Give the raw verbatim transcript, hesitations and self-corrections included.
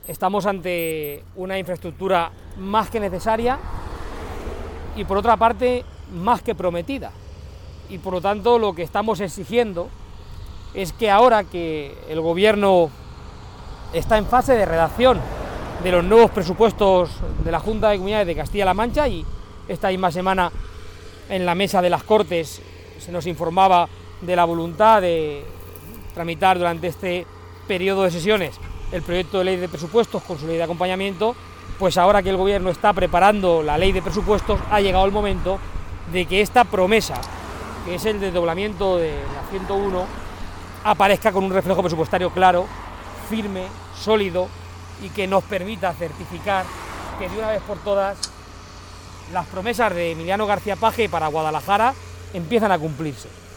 estamos ante una infraestructura más que necesaria y, por otra parte, más que prometida. Y, por lo tanto, lo que estamos exigiendo es que ahora que el Gobierno está en fase de redacción de los nuevos presupuestos de la Junta de Comunidades de Castilla-La Mancha, y esta misma semana en la mesa de las Cortes se nos informaba de la voluntad de tramitar durante este periodo de sesiones el proyecto de ley de presupuestos con su ley de acompañamiento, pues ahora que el Gobierno está preparando la ley de presupuestos ha llegado el momento de que esta promesa, que es el desdoblamiento de la ciento uno, aparezca con un reflejo presupuestario claro, firme, sólido, y que nos permita certificar que de una vez por todas las promesas de Emiliano García Paje para Guadalajara empiezan a cumplirse.